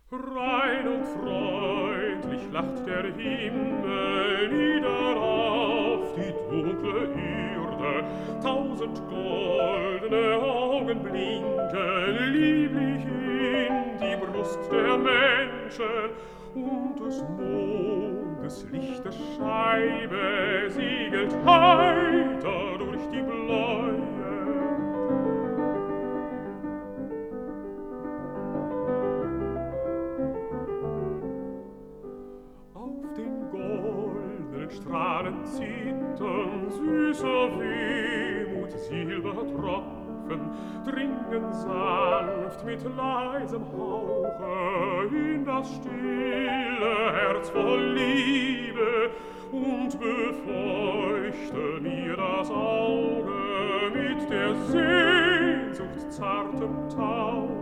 Rein und freundlich lacht der Himmel nieder auf die dunkle Erde. 1000 goldene Augen blinken lieblich in die Brust der Menschen, und des Mondes lichte Scheibe siegelt heiter durch die Bläue. Strahlen zittern, süßer Wehmut, Silbertropfen dringen sanft mit leisem Hauche in das stille Herz voll Liebe und befeuchten ihr das Auge mit der Sehnsucht zartem Tau.